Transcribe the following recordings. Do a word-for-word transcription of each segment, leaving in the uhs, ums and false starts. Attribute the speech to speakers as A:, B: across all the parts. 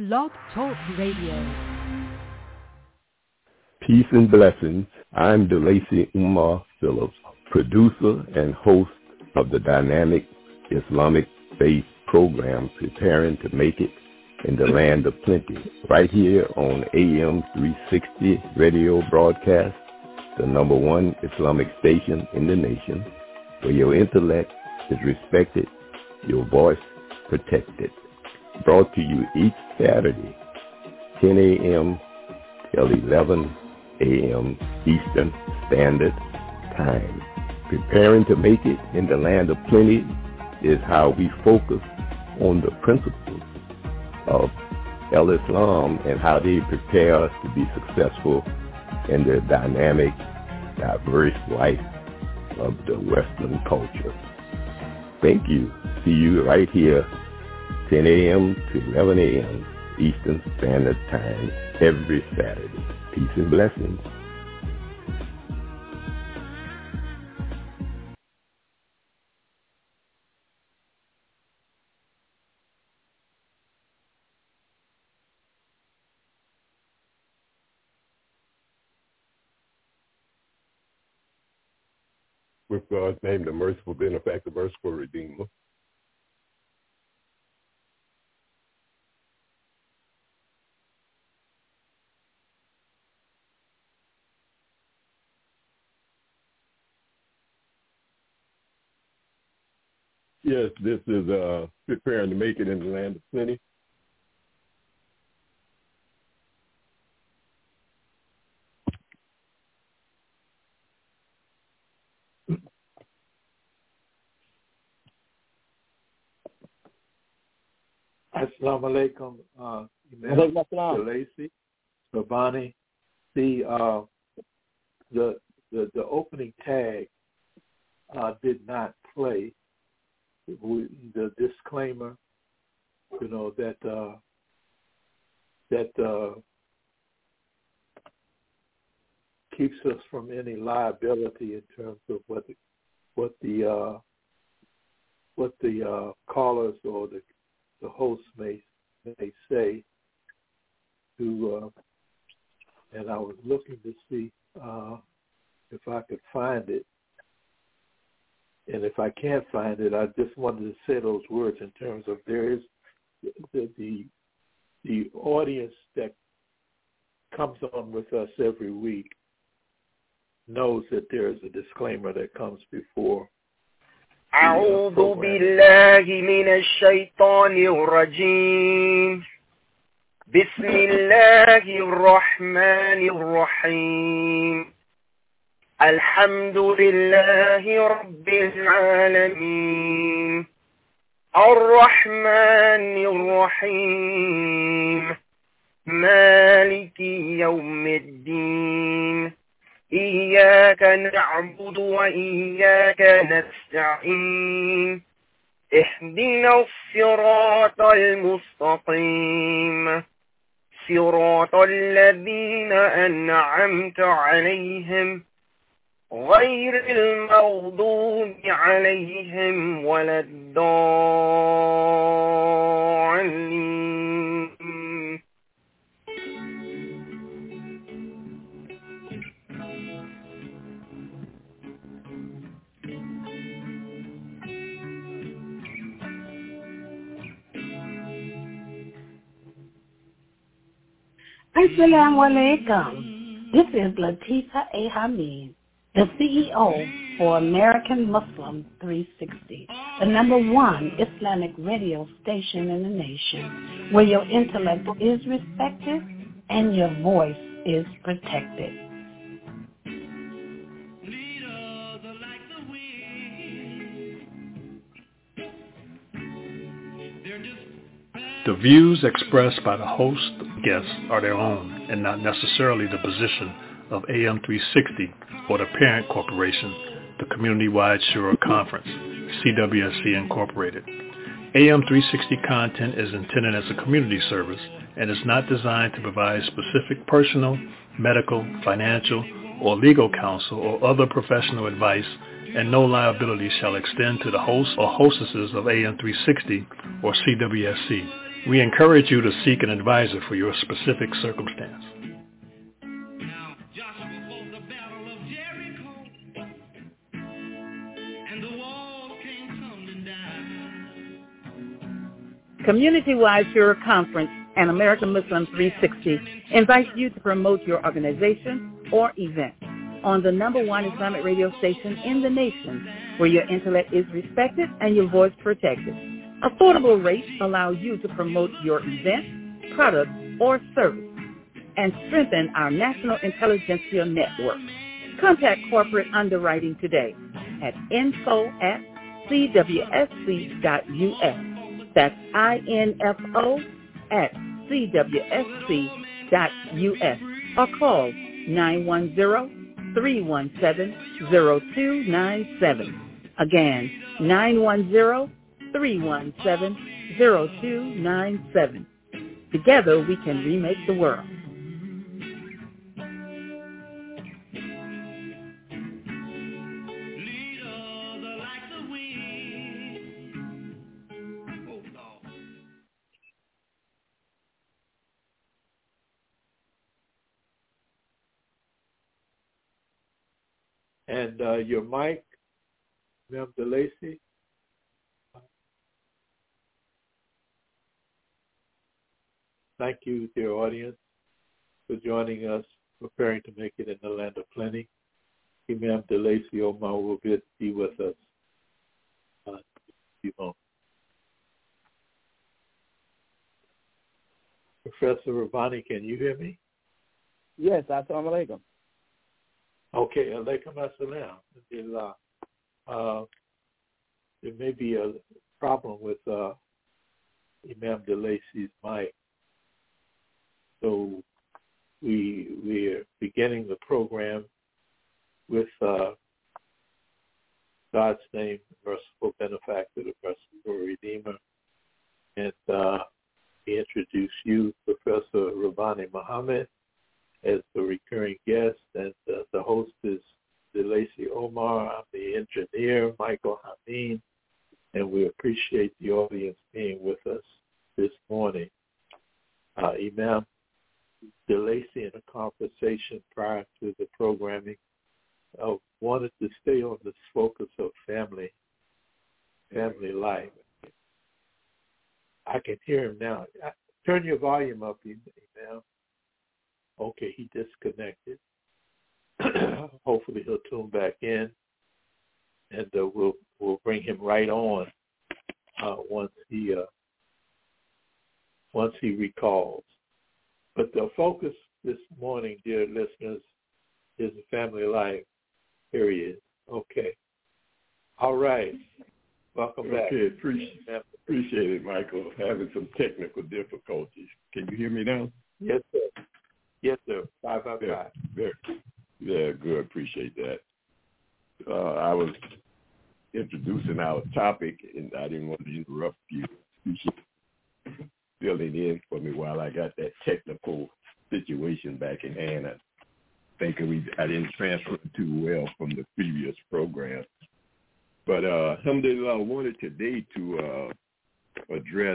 A: Blog Talk Radio.
B: Peace and blessings. I'm DeLacy Umar Phillips, producer and host of the dynamic Islamic faith program, Preparing to Make It in the Land of Plenty, right here on A M three sixty radio broadcast, the number one Islamic station in the nation, where your intellect is respected, your voice protected. Brought to you each Saturday, ten a.m. till eleven a.m. Eastern Standard Time. Preparing to make it in the land of plenty is how we focus on the principles of Al-Islam and how they prepare us to be successful in the dynamic, diverse life of the Western culture. Thank you. See you right here, ten a.m. to eleven a.m. Eastern Standard Time every Saturday. Peace and blessings. With God's name, the merciful benefactor, merciful redeemer. Yes, this is uh, Preparing to Make It in the Land of Plenty.
C: Assalamu alaikum, uh, Imam DeLacy, Rabani. The, uh, the the the opening tag uh, did not play. We, the disclaimer, you know, that uh, that uh, keeps us from any liability in terms of what the, what the uh, what the uh, callers or the the host may may say. To uh, and I was looking to see uh, if I could find it. And if I can't find it, I just wanted to say those words in terms of there is the the, the audience that comes on with us every week knows that there is a disclaimer that comes before.
D: أعوذ بالله من الشيطان الرجيم بسم الله الرحمن الرحيم الحمد لله رب العالمين الرحمن الرحيم مالك يوم الدين إياك نعبد وإياك نستعين اهدنا الصراط المستقيم صراط الذين أنعمت عليهم غير المغضوب عليهم ولا الضالين.
E: Assalamu alaikum. This is Latifa A. Hamid, the C E O for American Muslim three sixty, the number one Islamic radio station in the nation, where your intellect is respected and your voice is protected.
F: The views expressed by the host guests are their own and not necessarily the position of A M three sixty or the parent corporation, the Community-Wide Shura Conference, C W S C Incorporated. A M three sixty content is intended as a community service and is not designed to provide specific personal, medical, financial, or legal counsel or other professional advice, and no liability shall extend to the host or hostesses of A M three sixty or C W S C. We encourage you to seek an advisor for your specific circumstance.
A: Community-wide Shura Conference and American Muslim three sixty invites you to promote your organization or event on the number one Islamic radio station in the nation, where your intellect is respected and your voice protected. Affordable rates allow you to promote your event, product, or service and strengthen our national intelligentsia network. Contact corporate underwriting today at info at c w s c dot u s. That's I N F O at c w s c dot u s or call nine one zero, three one seven, zero two nine seven. Again, nine one zero, three one seven, zero two nine seven. Together we can remake the world.
C: And uh, your mic, Ma'am DeLacy. Thank you, dear audience, for joining us, preparing to make it in the land of plenty. Imam DeLacy Omar will be, be with us uh, in a few moments. Professor Rabbani, can you hear me?
G: Yes, assalamu alaikum.
C: Okay, alaikum assalam. Uh, there may be a problem with uh, Imam DeLacy's mic. So we we're beginning the program with uh, God's name, merciful benefactor, the merciful Redeemer. And uh, we introduce you, Professor Rabbani Muhammad, as the recurring guest, and uh, the host is DeLacy Omar. I'm the engineer, Michael Hameen, and we appreciate the audience being with us this morning. Uh, Imam DeLacy, in a conversation prior to the programming, uh, wanted to stay on this focus of family, family life. I can hear him now. Turn your volume up, Imam. Okay, he disconnected. Hopefully he'll tune back in, and uh, we'll we'll bring him right on uh, once he uh, once he recalls. But the focus this morning, dear listeners, is the family life. Period. Okay. All right. Welcome
B: okay,
C: back.
B: Okay, appreciate, appreciate it, Michael. Having some technical difficulties. Can you hear me now?
C: Yes, sir. Yes, sir. Five out of
B: yeah,
C: five.
B: Very, yeah, good. Appreciate that. Uh, I was introducing our topic, and I didn't want to interrupt you. Appreciate filling in for me while I got that technical situation back in hand. I think we I didn't transfer it too well from the previous program. But uh, alhamdulillah, I wanted today to uh, address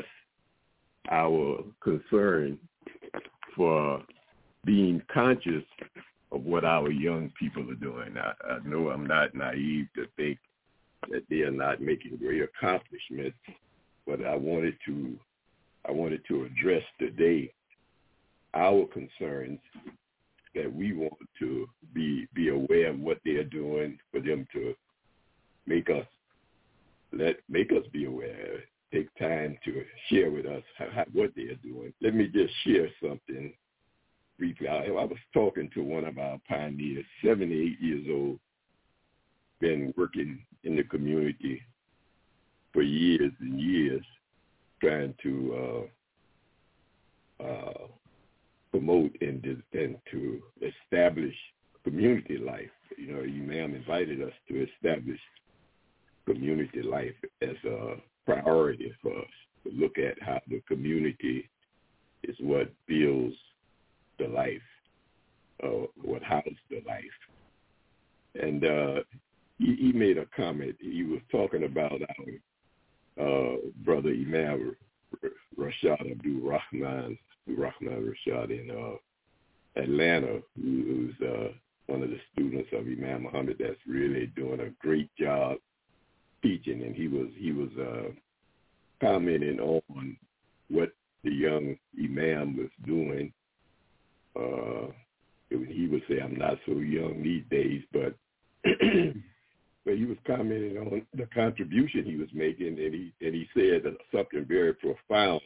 B: our concern for being conscious of what our young people are doing. I, I know I'm not naive to think that they are not making great accomplishments, but I wanted to I wanted to address today our concerns that we want to be be aware of what they are doing, for them to make us let make us be aware. Take time to share with us how, how, what they are doing. Let me just share something briefly. I, I was talking to one of our pioneers, seventy-eight years old, been working in the community for years and years, trying to uh, uh, promote and, and to establish community life. You know, Imam invited us to establish community life as a priority for us, to look at how the community is what builds the life, uh, what houses the life. And uh, he, he made a comment. He was talking about our uh, brother Imam Rashad Abdul Rahman, Rahman Rashad in uh, Atlanta, who, who's uh, one of the students of Imam Muhammad that's really doing a great job teaching, and he was he was uh, commenting on what the young Imam was doing. Uh, it, he would say, "I'm not so young these days," but but he was commenting on the contribution he was making, and he and he said something very profound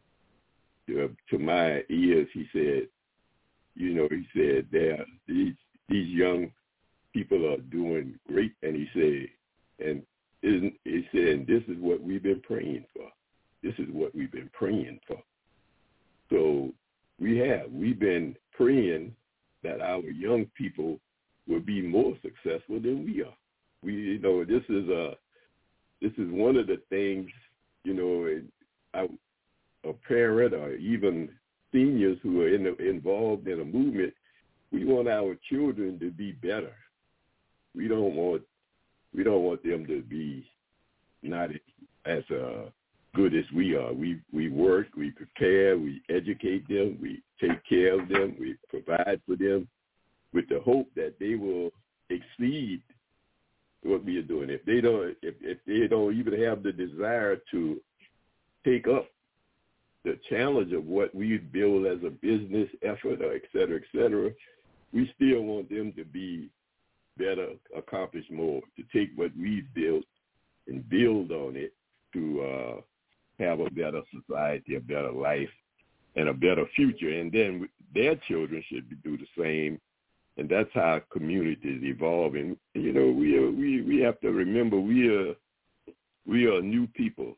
B: to, to my ears. He said, "You know," he said, "there these these young people are doing great," and he said, "And isn't he said, and this is what we've been praying for. This is what we've been praying for." So we have we've been praying that our young people will be more successful than we are. We, you know, this is a, this is one of the things, you know, a, a parent or even seniors who are in the, involved in a movement, we want our children to be better. We don't want, we don't want them to be not as uh, good as we are. We we work, we prepare, we educate them, we take care of them, we provide for them, with the hope that they will exceed what we are doing. If they don't, if, if they don't even have the desire to take up the challenge of what we build as a business effort, or et cetera, et cetera, we still want them to be better, accomplish more, to take what we've built and build on it to uh, have a better society, a better life, and a better future. And then their children should do the same. And that's how communities evolve. And you know, we are, we we have to remember we are we are new people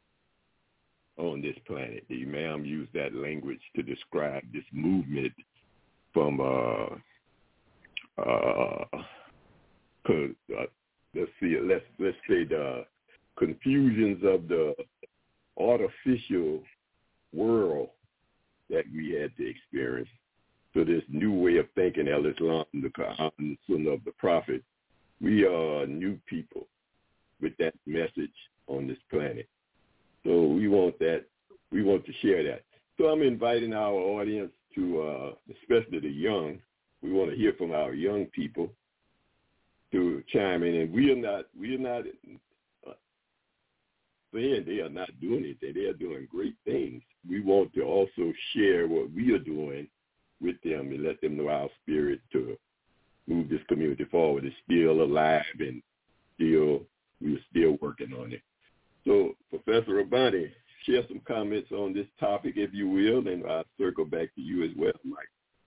B: on this planet. The Imam used that language to describe this movement from uh, uh, uh let's see let's let's say the confusions of the artificial world that we had to experience. So this new way of thinking, al-Islam, the Quran, the Sunnah of the Prophet, we are new people with that message on this planet. So we want that, we want to share that. So I'm inviting our audience to, uh, especially the young, we want to hear from our young people to chime in. And we are not, we are not uh, saying they are not doing anything. They are doing great things. We want to also share what we are doing with them and let them know our spirit to move this community forward is still alive and still we're still working on it. So, Professor Rabbani, share some comments on this topic, if you will, and I'll circle back to you as well, Mike.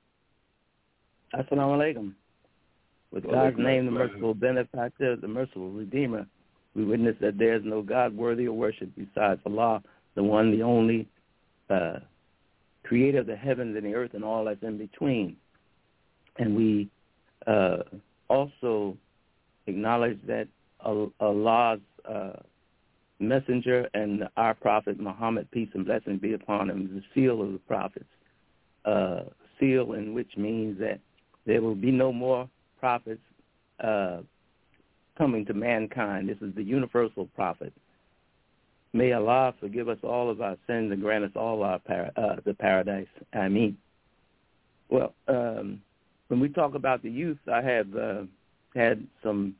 G: Assalamu alaikum. With
B: Well,
G: God's
B: like
G: name, the
B: that.
G: merciful benefactor, the merciful redeemer, we witness that there is no God worthy of worship besides Allah, the one, the only, uh, creator of the heavens and the earth and all that's in between. And we uh, also acknowledge that Allah's uh, messenger and our prophet Muhammad, peace and blessings be upon him, is the seal of the prophets, uh, seal in which means that there will be no more prophets uh, coming to mankind. This is the universal prophet. May Allah forgive us all of our sins and grant us all our para, uh, the paradise. I mean, well, um, when we talk about the youth, I have uh, had some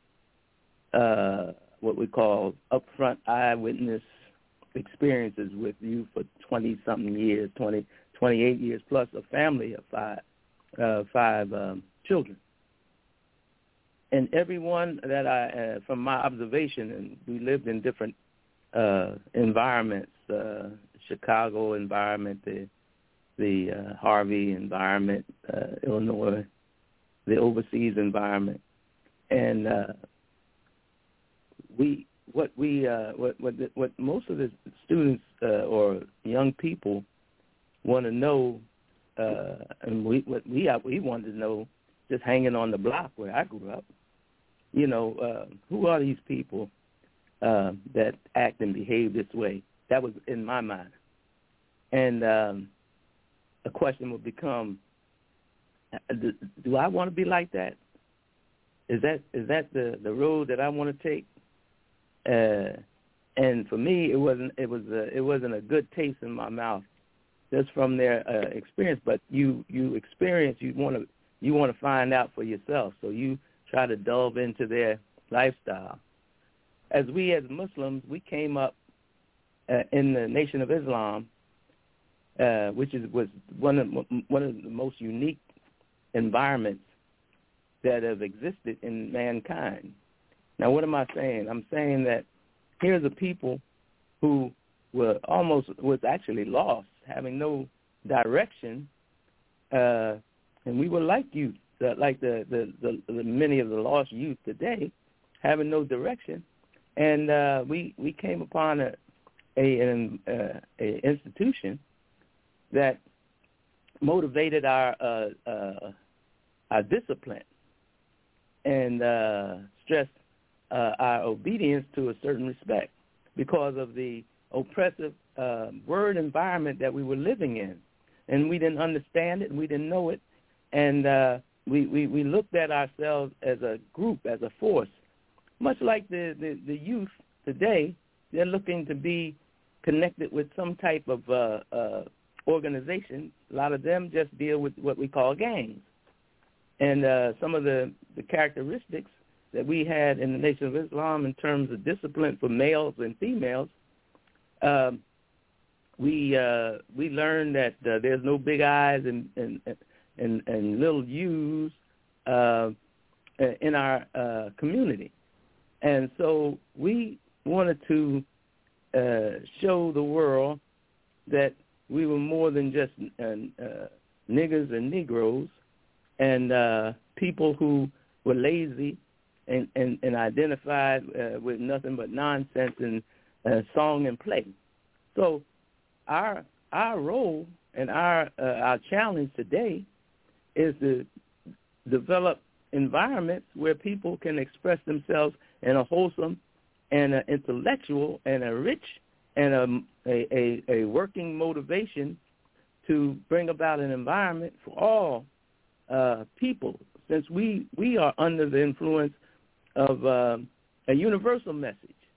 G: uh, what we call upfront eyewitness experiences with youth for twenty-something years, twenty, twenty-eight years, plus a family of five, uh, five um, children. And everyone that I, uh, from my observation, and we lived in different Uh, environments, uh, Chicago environment, the the uh, Harvey environment, uh, Illinois, the overseas environment, and uh, we what we uh, what what the, what most of the students uh, or young people want to know, uh, and we what we we wanted to know, just hanging on the block where I grew up, you know, uh, who are these people Uh, that act and behave this way? That was in my mind. And um, a question would become, do, do I want to be like that? Is that is that the, the road that I want to take? Uh, and for me, it wasn't it was a, it wasn't a good taste in my mouth just from their uh, experience. But you you experience, you want to you want to find out for yourself, so you try to delve into their lifestyle. As we as Muslims, we came up uh, in the Nation of Islam, uh, which is was one of one of the most unique environments that have existed in mankind. Now, what am I saying? I'm saying that here's a people who were almost was actually lost, having no direction, uh, and we were like youth, uh, like the, the, the, the many of the lost youth today, having no direction, and uh, we we came upon a a, an, uh, a institution that motivated our uh, uh, our discipline and uh, stressed uh, our obedience to a certain respect because of the oppressive uh, word environment that we were living in. And we didn't understand it, and we didn't know it, and uh, we, we, we looked at ourselves as a group, as a force. Much like the, the, the youth today, they're looking to be connected with some type of uh, uh, organization. A lot of them just deal with what we call gangs. And uh, some of the, the characteristics that we had in the Nation of Islam in terms of discipline for males and females, um, we uh, we learned that uh, there's no big I's and and, and, and little U's uh, in our uh, community. And so we wanted to uh, show the world that we were more than just uh, uh, niggers and Negroes and uh, people who were lazy and, and, and identified uh, with nothing but nonsense and uh, song and play. So our our role and our uh, our challenge today is to develop environments where people can express themselves in a wholesome and an intellectual and a rich and a, a, a working motivation to bring about an environment for all uh, people, since we, we are under the influence of uh, a universal message.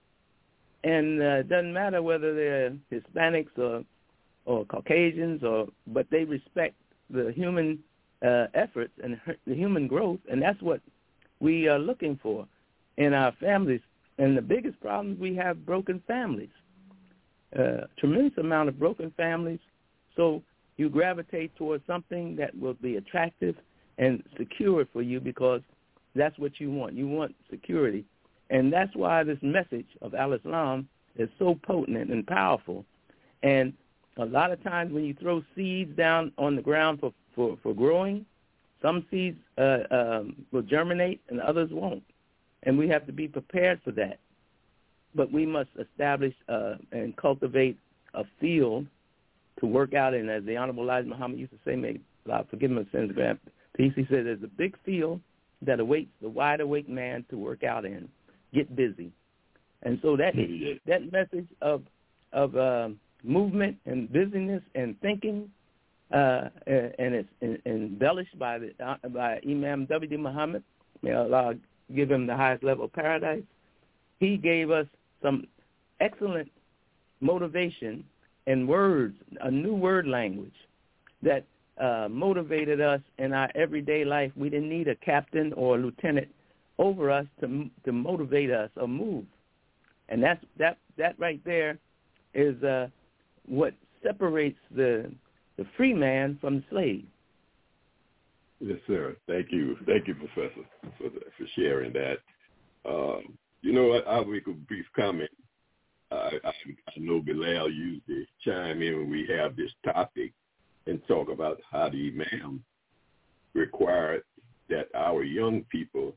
G: And uh, it doesn't matter whether they're Hispanics or, or Caucasians, or but they respect the human uh, efforts and the human growth, and that's what we are looking for in our families. And the biggest problem, we have broken families, uh, tremendous amount of broken families. So you gravitate towards something that will be attractive and secure for you because that's what you want. You want security. And that's why this message of Al-Islam is so potent and powerful. And a lot of times when you throw seeds down on the ground for, for, for growing, some seeds uh, um, will germinate and others won't. And we have to be prepared for that. But we must establish uh, and cultivate a field to work out in. As the Honorable Elijah Muhammad used to say, may God forgive him of sins, peace, he said, there's a big field that awaits the wide-awake man to work out in. Get busy. And so that that message of of uh, movement and busyness and thinking, uh, and it's embellished by the by Imam W D Muhammad, may Allah give him the highest level of paradise. He gave us some excellent motivation and words, a new word language that uh, motivated us in our everyday life. We didn't need a captain or a lieutenant over us to to motivate us or move, and that's that that right there is uh, what separates the the free man from the slave.
B: Yes, sir. Thank you, thank you, Professor, for the, for sharing that. Um, you know, I'll make a brief comment. I, I, I know Bilal usually chime in when we have this topic and talk about how the Imam required that our young people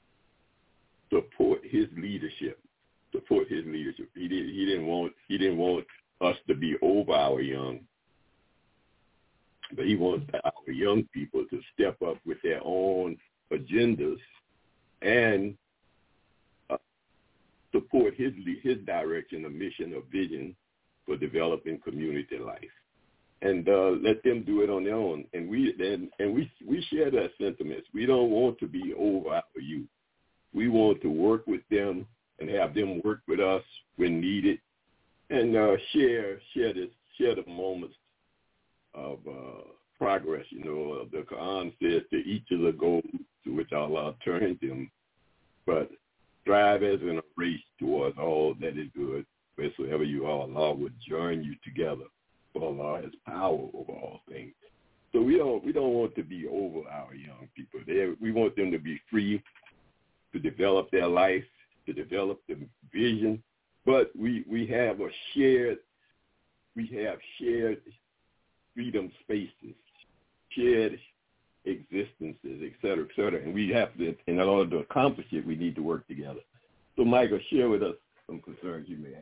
B: support his leadership. Support his leadership. He didn't. He didn't want. He didn't want us to be over our young, but he wants our young people to step up with their own agendas and uh, support his his direction, a mission, a vision for developing community life, and uh, let them do it on their own. And we and, and we we share that sentiment. We don't want to be over our youth. We want to work with them and have them work with us when needed, and uh, share share this share the moments of uh, progress. You know, the Quran says to each of the goals to which Allah turns them, but strive as in a race towards all that is good. Wheresoever you are, Allah would join you together. For Allah has power over all things. So we don't we don't want to be over our young people. They, we want them to be free to develop their life, to develop the vision. But we, we have a shared we have shared freedom spaces, shared existences, et cetera, et cetera. And we have to, in order to accomplish it, we need to work together. So, Michael, share with us some concerns you may have.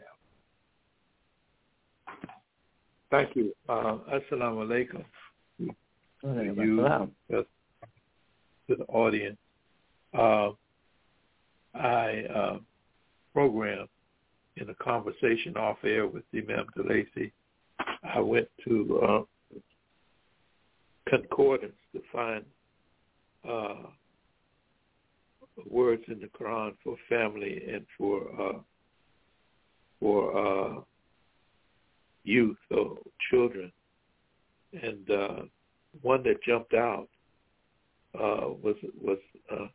C: Thank you. Uh, Assalamu alaikum. To you, uh, to the audience. Uh, I uh, programmed in a conversation off air with Imam DeLacy. I went to uh, concordance to find uh, words in the Quran for family and for uh, for uh, youth or children, and uh, one that jumped out uh, was was uh,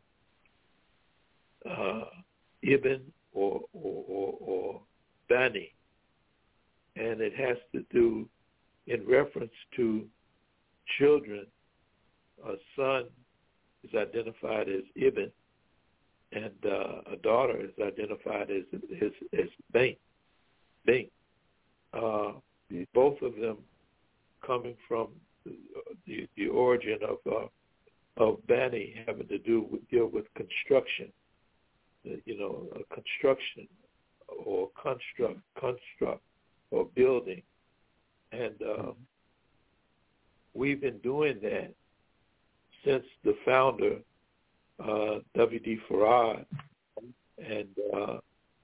C: uh, Ibn or, or, or, or Bani, and it has to do in reference to children. A son is identified as Ibn, and uh, a daughter is identified as as, as Bing. Bing. Uh, both of them coming from the, the origin of uh, of Bani, having to do with deal with construction, you know, a construction or construct, construct or building, and uh, we've been doing that since the founder, uh, W D Farad, and uh,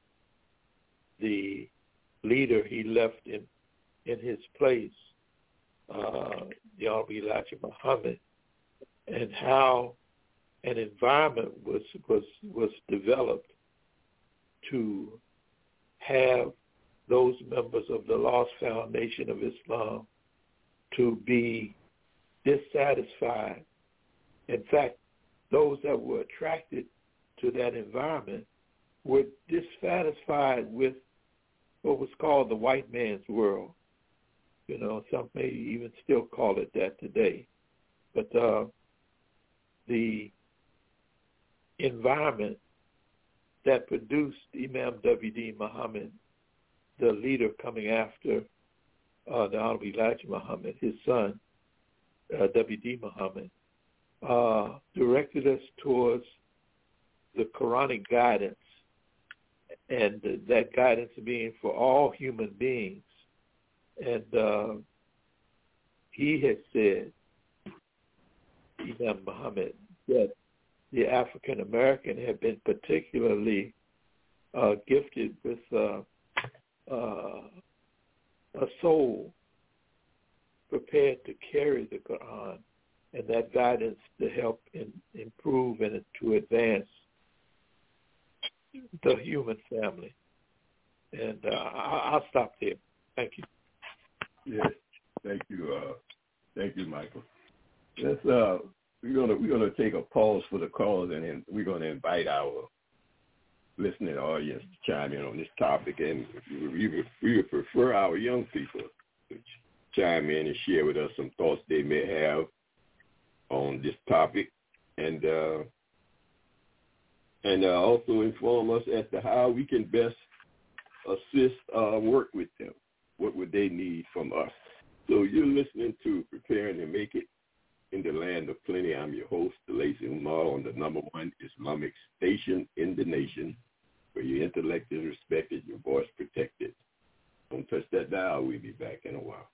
C: the leader he left in in his place, uh, the Honorable Elijah Muhammad, and how an environment was was was developed to have those members of the Lost Foundation of Islam to be dissatisfied. In fact, those that were attracted to that environment were dissatisfied with what was called the white man's world. You know, some may even still call it that today. But uh, the environment that produced Imam W D Muhammad, the leader coming after uh, the Honorable Elijah Muhammad, his son, uh, W D Muhammad, uh, directed us towards the Quranic guidance, and that guidance being for all human beings. And uh, he had said, Imam Muhammad, that the African American had been particularly uh, gifted with uh, uh, a soul prepared to carry the Quran, and that guidance to help in, improve and to advance the human family. And uh, I'll stop there. Thank you.
B: Yes, thank you, uh, thank you, Michael. Let's uh, we're gonna we're gonna take a pause for the calls, and then we're gonna invite our listening audience to chime in on this topic, and we would, we would prefer our young people to chime in and share with us some thoughts they may have on this topic, and uh, and uh, also inform us as to how we can best assist, uh, work with them. What would they need from us? So you're listening to Preparing to Make It in the Land of Plenty. I'm your host, DeLacy Umar, on the number one Islamic station in the nation, where your intellect is respected, your voice protected. Don't touch that dial. We'll be back in a while.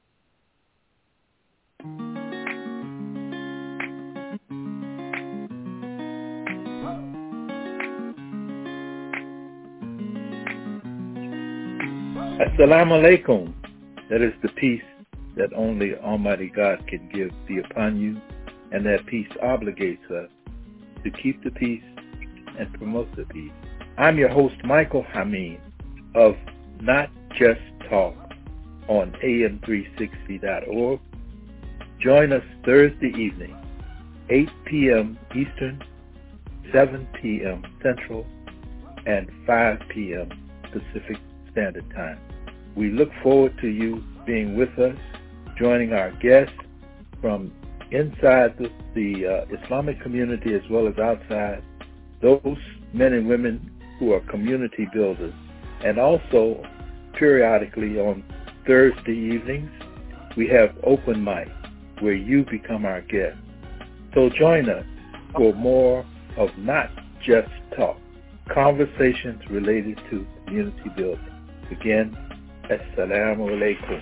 C: Assalamu alaikum. That is the peace that only Almighty God can give be upon you, and that peace obligates us to keep the peace and promote the peace I'm your host, Michael Hameen of Not Just Talk on A M three sixty dot org. Join us Thursday evening, eight p.m. Eastern, seven p.m. Central, and five p.m. Pacific Standard Time. We look forward to you being with us, joining our guests from inside the, the uh, Islamic community as well as outside, those men and women who are community builders, and also periodically on Thursday evenings, we have open mic where you become our guest. So join us for more of Not Just Talk, conversations related to community building. Again, Assalamu alaikum.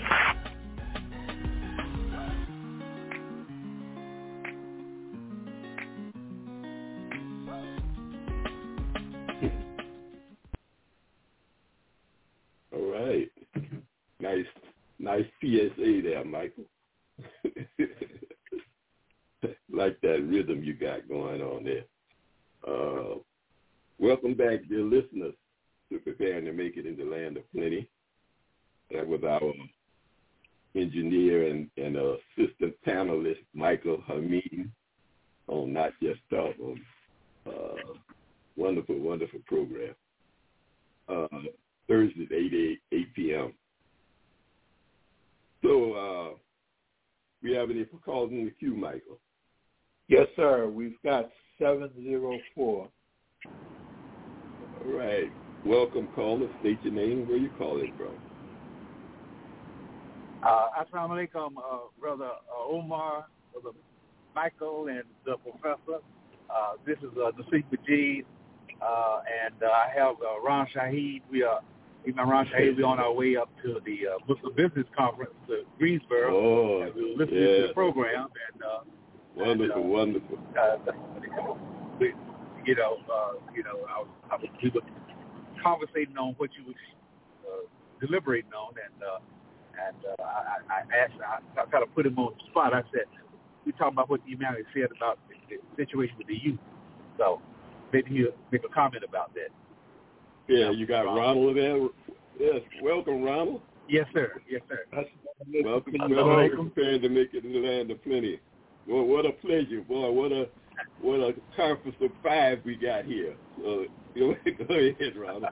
B: All right. Nice, nice P S A there, Michael. Like that rhythm you got going on there. Uh, welcome back, dear listeners, to Preparing to Make It in the Land of Plenty. That was our engineer and, and assistant panelist, Michael Hameen, on Not Just Talk. On, uh, wonderful, wonderful program. Uh, Thursday at eight p.m. So, uh, we have any calls in the queue, Michael?
C: Yes, sir. We've got seven zero four.
B: All right. Welcome, caller. State your name, where you calling from.
H: Uh, Assalamu alaikum, uh, Brother uh, Omar, Brother Michael, and the professor. Uh, this is uh, Nasik Majid, uh, and uh, I have uh, Ron Shahid. We are, me and Ron Shahid, we're on our way up to the uh, Muslim Business Conference to Greensboro.
B: Oh,
H: and we're listening
B: yeah.
H: to the program. And, uh,
B: wonderful,
H: and, uh,
B: wonderful.
H: Uh, we, you know, uh, you know, I was, I was, we were conversating on what you were uh, deliberating on, and uh, and uh, I, I asked, I, I kind of put him on the spot. I said, we talking about what the Imam said about the, the situation with the youth. So maybe he'll make a comment about that.
B: Yeah, you got Ronald there. Yes, welcome, Ronald.
H: Yes, sir. Yes, sir.
B: Welcome, welcome. Preparing to Make It in the Land of Plenty. Well, what a pleasure, boy! What a what a conference of five we got here. So go ahead, Ronald.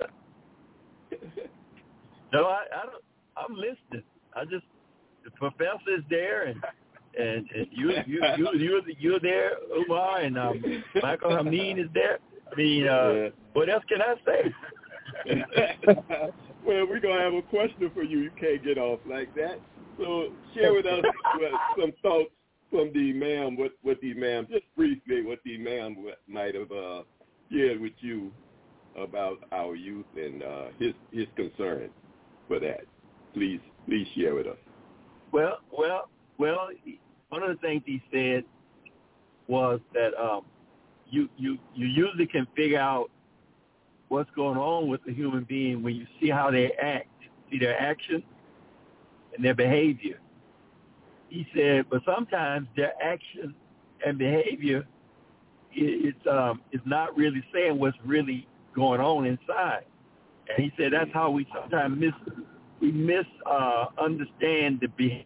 G: No, I, I don't. I'm listening. I just the professor is there, and and, and you you you you're, you're there, Umar, and um, Michael Hameen is there. I mean, uh, yeah. What else can I say?
B: Well, we're gonna have a question for you. You can't get off like that. So share with us some thoughts from the Imam. What what the Imam, just briefly, what the Imam might have uh, shared with you about our youth and uh, his his concern for that. Please, please share with us.
G: Well, well, well. One of the things he said was that um, you you you usually can figure out what's going on with the human being when you see how they act, see their actions and their behavior. He said, but sometimes their action and behavior is um, is not really saying what's really going on inside. And he said that's how we sometimes miss we miss uh, understand the behavior.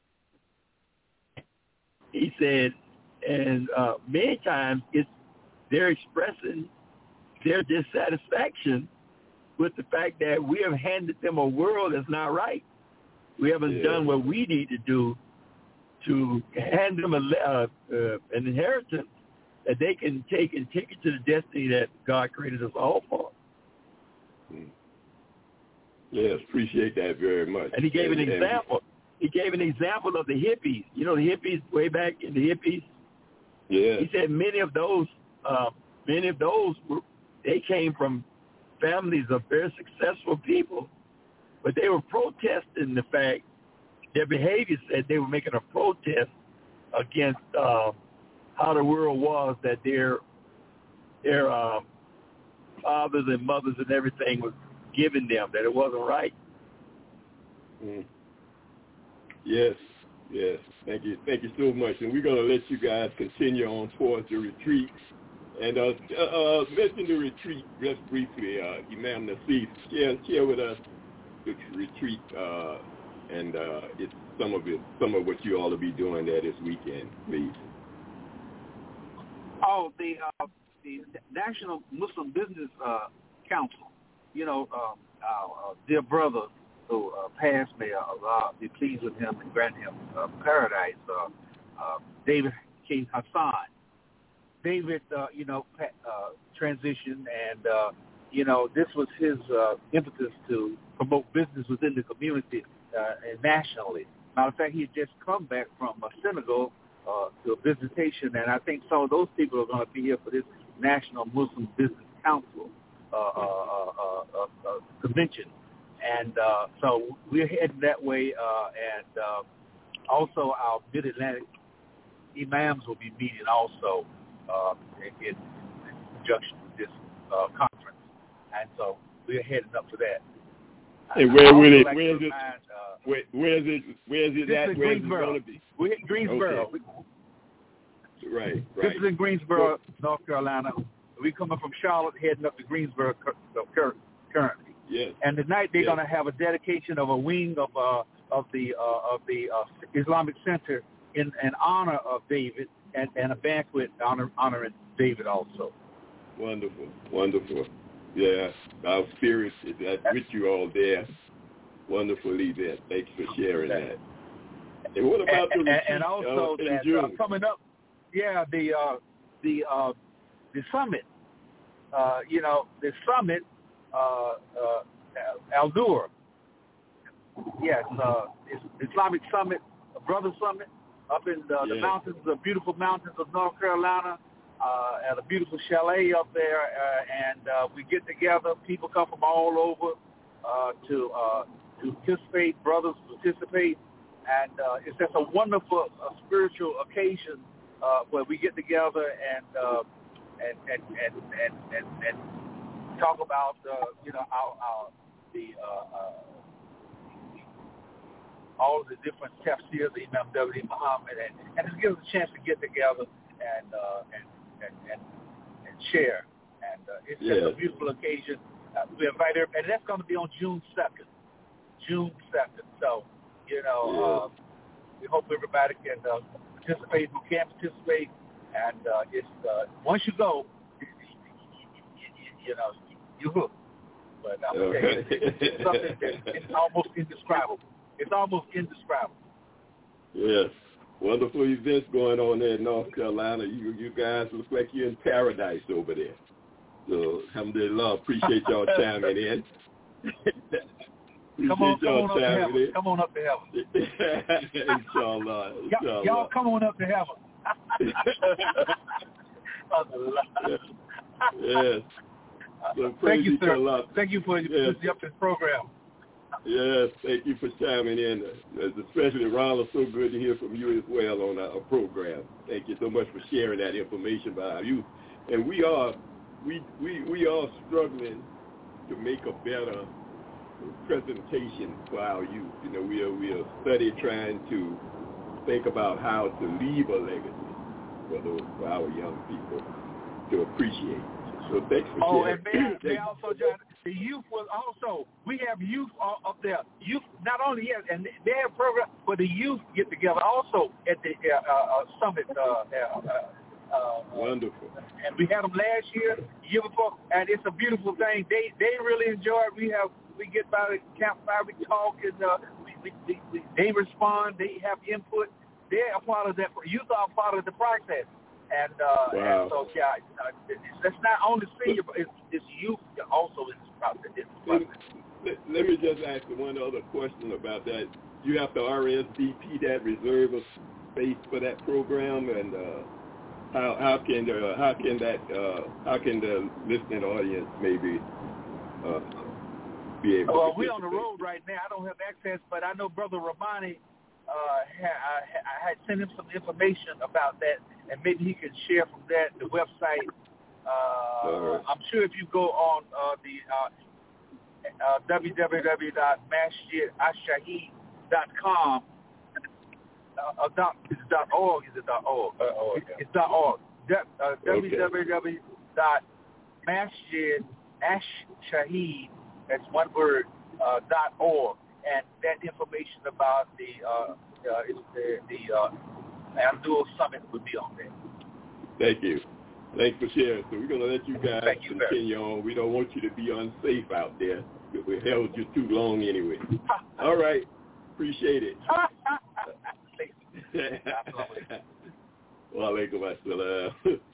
G: He said, and uh, many times it's they're expressing their dissatisfaction with the fact that we have handed them a world that's not right. We haven't yeah. done what we need to do to hand them a, uh, uh, an inheritance that they can take and take it to the destiny that God created us all for.
B: Yes, appreciate that very much.
G: And he gave
B: and,
G: an example. He gave an example of the hippies. You know, the hippies way back in the hippies.
B: Yeah.
G: He said many of those, uh, many of those were, they came from families of very successful people, but they were protesting the fact their behavior said they were making a protest against uh, how the world was, that their their um, fathers and mothers and everything was giving them, that it wasn't right.
B: Mm. Yes, yes. Thank you. Thank you so much. And we're going to let you guys continue on towards your retreat. And uh, uh, mention the retreat just briefly, uh, Imam Nasif. Share, share with us the retreat uh, and uh, it's some of it, some of what you all will be doing there this weekend, please.
H: Oh, the uh, the National Muslim Business uh, Council. You know, um, our uh, dear brother who uh, passed, may Allah be pleased with him and grant him uh, paradise. Uh, uh, David King Hassan. David, uh, you know, uh, transitioned, and uh, you know, this was his uh, impetus to promote business within the community uh, and nationally. Matter of fact, he had just come back from uh, Senegal uh, to a visitation, and I think some of those people are going to be here for this National Muslim Business Council uh, uh, uh, uh, uh, convention, and uh, so we're heading that way, uh, and uh, also our Mid-Atlantic imams will be meeting also. Uh, in, in conjunction with this uh, conference, and so we're heading up to that.
B: And where will it?
H: Like
B: where is it?
H: Remind, uh,
B: where, where is it? Where is it at? Where is it going to be?
H: We're in Greensboro.
B: Okay. Right, right.
H: This is in Greensboro, North Carolina. We're coming from Charlotte, heading up to Greensboro currently.
B: Yes.
H: And tonight they're
B: yes.
H: going to have a dedication of a wing of uh, of the uh, of the uh, Islamic Center in, in honor of David. And, and a banquet honor, honoring David also.
B: Wonderful, wonderful. Yeah, our spirit is with you all there. Wonderful event. Thanks for sharing that. And what about
H: and,
B: the
H: and, and also
B: uh, in
H: that
B: June?
H: Uh, coming up? Yeah, the uh, the uh, the summit. Uh, you know, the summit, uh, uh, Al-Dur. Yes, uh, it's Islamic Summit, a brother summit. Up in the,
B: yes.
H: the mountains, the beautiful mountains of North Carolina, uh, at a beautiful chalet up there, uh, and uh, we get together. People come from all over uh, to uh, to participate. Brothers participate, and uh, it's just a wonderful uh, spiritual occasion uh, where we get together and uh, and, and, and, and and and talk about uh, you know our, our the. Uh, uh, all of the different tafsirs, the Imam W. Muhammad, and, and it gives us a chance to get together and uh, and, and, and and share. And uh, it's
B: yes.
H: just a beautiful occasion. Uh, we invite everybody, and that's going to be on June second. June second. So, you know,
B: yes.
H: uh, we hope everybody can uh, participate who can participate. And uh, it's uh, once you go, you, you, you know, you hook. But I'm okay. telling you, it's, it's something that it's almost indescribable. It's almost indescribable.
B: Yes. Wonderful events going on there in North Carolina. You you guys look like you're in paradise over there. So, alhamdulillah, appreciate y'all chiming in.
H: Come on, come on up to
B: chiming
H: heaven.
B: in.
H: Come on up to heaven.
B: Inshallah. Inshallah.
H: Y'all come on up to heaven.
B: yes. yes. So
H: Thank you, sir.
B: Allah.
H: Thank you for
B: yes.
H: this program.
B: Yes, thank you for chiming in. Especially, Ron, it's so good to hear from you as well on our program. Thank you so much for sharing that information by our youth. And we are, we we we are struggling to make a better presentation for our youth. You know, we are we are study trying to think about how to leave a legacy for those for our young people to appreciate. So thanks for
H: oh,
B: sharing.
H: Oh, and may, may also, John, the youth was also, we have youth up there. Youth, not only, yes, and they have programs, but the youth get together also at the uh, uh, summit. Uh, uh, uh,
B: Wonderful.
H: And we had them last year, year before, and it's a beautiful thing. They they really enjoy it. We have, we get by the campfire, we talk, and uh, we, we, we, we, they respond, they have input. They're a part of that. Youth are a part of the process. And, uh,
B: wow.
H: and so, yeah, uh, it's not only senior, but it's, it's youth also in this process.
B: Let, let, let me just ask one other question about that. You have to R S V P that, reserve a space for that program, and uh, how how can uh, how can that uh, how can the listening audience maybe uh, be able?
H: Well,
B: to
H: we're on the road right now. I don't have access, but I know Brother Ramani. Uh, I, I had sent him some information about that, and maybe he can share from that the website. Uh, right. I'm sure if you go on uh, the uh, uh, w w w dot masjid ashahid dot com, uh, uh, dot, it's dot org, is it dot org? Uh, org it's, yeah. it's dot org. uh, w w w dot masjid ash shaheed, that's one word, uh, dot org, and that information about the uh, uh, the, the uh, Abdul Summit would be on there.
B: Thank you. Thanks for sharing. So we're going to let you guys
H: Thank you,
B: continue
H: sir.
B: on. We don't want you to be unsafe out there. We held you too long anyway. All right. Appreciate it. Wa alaikum assalam.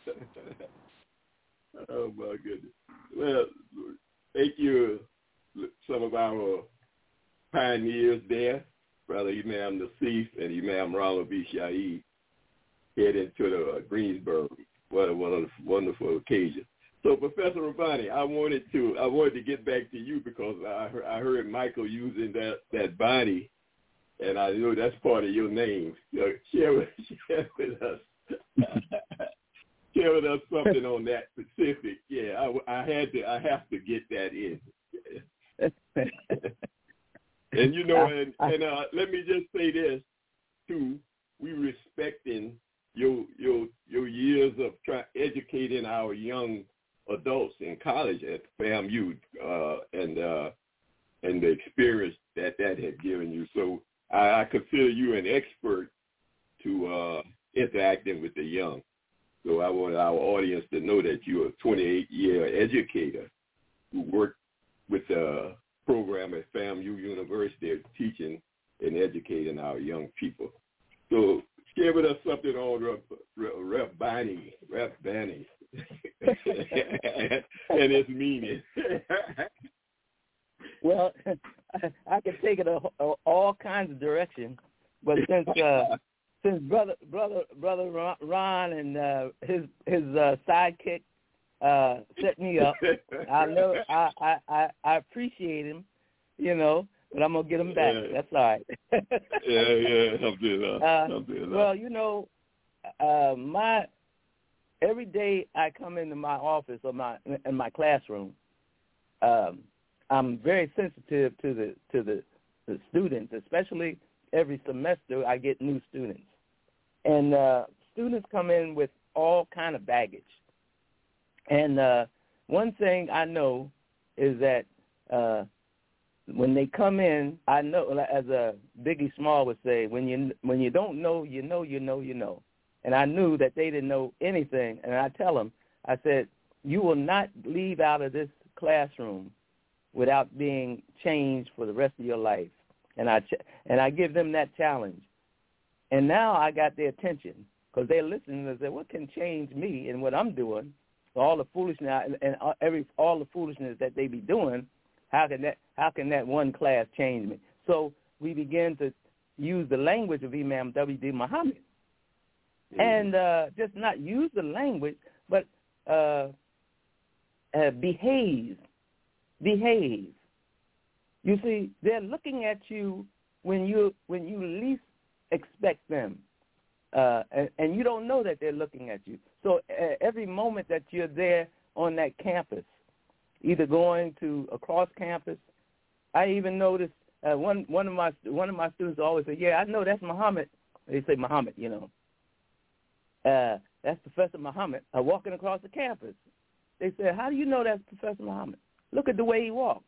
B: Oh, my goodness. Well, thank you, some of our pioneers there, Brother Imam Nassif and Imam Ronald B. Shaheed, heading to the uh, Greensboro. What a wonderful, wonderful occasion. So, Professor Rabbani, I wanted to I wanted to get back to you because I heard, I heard Michael using that, that body, and I know that's part of your name. So share, with, share with us. Share with us something on that specific. Yeah, I, I had to. I have to get that in. And you know, and, and uh, let me just say this too: we respecting your your your years of try, educating our young adults in college at FAMU, uh, and uh, and the experience that that had given you. So I, I consider you an expert to uh, interacting with the young. So I want our audience to know that you're a twenty-eight-year educator who worked with the program at FAMU University teaching and educating our young people. So share with us something on Rabbani, Rabbani, and its meaning.
G: Well, I, I can take it a, a, all kinds of directions, but since uh, since brother brother brother Ron and uh, his his uh, sidekick uh, set me up, I know I, I, I, I appreciate him, you know, but I'm gonna get him back. Yeah. That's all right.
B: yeah, yeah, alhamdulillah.
G: Uh,
B: alhamdulillah.
G: Well, you know, uh, my every day I come into my office or my in my classroom, um, I'm very sensitive to the to the, the students, especially every semester I get new students. And uh, students come in with all kind of baggage. And uh, one thing I know is that uh, when they come in, I know, as a Biggie Small would say, when you when you don't know, you know, you know, you know. And I knew that they didn't know anything. And I tell them, I said, you will not leave out of this classroom without being changed for the rest of your life. And I ch- and I give them that challenge. And now I got their attention because they're listening and say, what can change me and what I'm doing? All the foolishness and every all the foolishness that they be doing, how can that how can that one class change me? So we begin to use the language of Imam W D Muhammad, mm-hmm. and uh, just not use the language, but uh, uh, behave, behave. You see, they're looking at you when you when you least expect them, uh, and, and you don't know that they're looking at you. So uh, every moment that you're there on that campus, either going to across campus, I even noticed uh, one one of my one of my students always say, "Yeah, I know that's Muhammad." They say Muhammad, you know. Uh, that's Professor Muhammad uh, walking across the campus. They said, "How do you know that's Professor Muhammad? Look at the way he walks."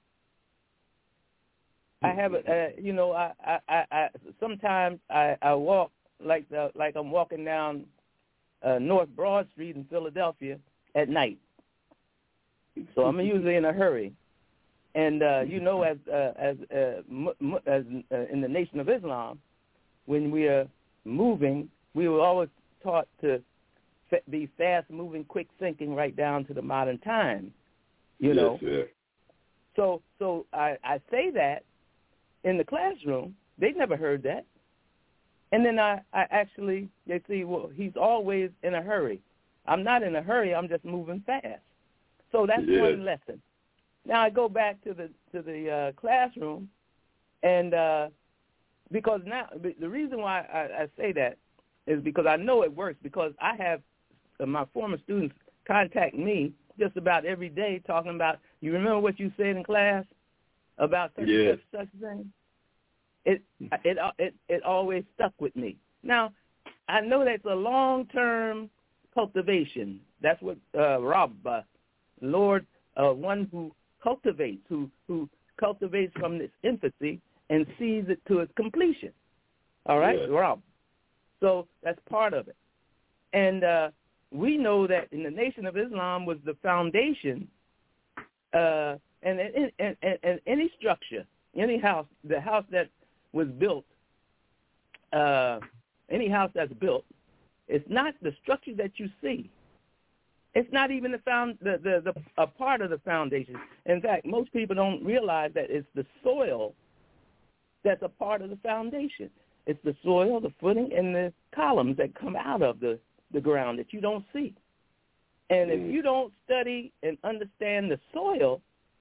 G: I have a, uh, you know, I, I, I, I sometimes I, I walk like the, like I'm walking down uh, North Broad Street in Philadelphia at night. So I'm usually in a hurry, and uh, you know, as uh, as uh, m- m- as uh, in the Nation of Islam, when we are moving, we were always taught to f- be fast moving, quick thinking, right down to the modern time. You
B: yes,
G: know,
B: sir.
G: so so I, I say that. In the classroom, they never heard that. And then I, I actually, they see, well, he's always in a hurry. I'm not in a hurry. I'm just moving fast. So that's
B: yeah.
G: one lesson. Now I go back to the to the uh, classroom, and uh, because now the reason why I, I say that is because I know it works. Because I have uh, my former students contact me just about every day talking about, you remember what you said in class about such
B: yeah.
G: such such thing? It it it it always stuck with me. Now, I know that's a long term cultivation. That's what uh, Rob, uh, Lord, uh, one who cultivates, who who cultivates from its infancy and sees it to its completion. All right,
B: yes.
G: Rob. So that's part of it. And uh, we know that in the Nation of Islam was the foundation, uh, and, and, and, and any structure, any house, the house that was built, uh, any house that's built, it's not the structure that you see. It's not even the found the, the, the a part of the foundation. In fact, most people don't realize that it's the soil that's a part of the foundation. It's the soil, the footing, and the columns that come out of the, the ground that you don't see. And if you don't study and understand the soil